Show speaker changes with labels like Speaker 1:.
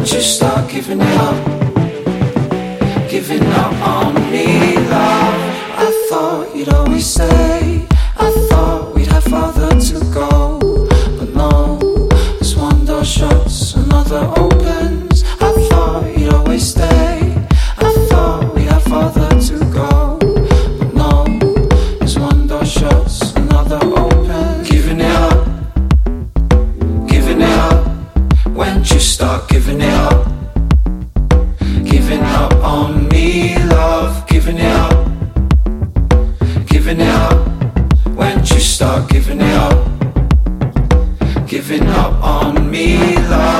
Speaker 1: you start giving it up, giving up on me, love? I thought you'd always stay, I thought we'd have farther to go, but no, as one door shuts, another opens. I thought you'd always stay, I thought we'd have farther to go, but no, as one door shuts, another opens. Giving it up, giving it up. When you start giving it up, giving up on me, love. Giving it up, giving it up. When you start giving it up, giving up on me, love.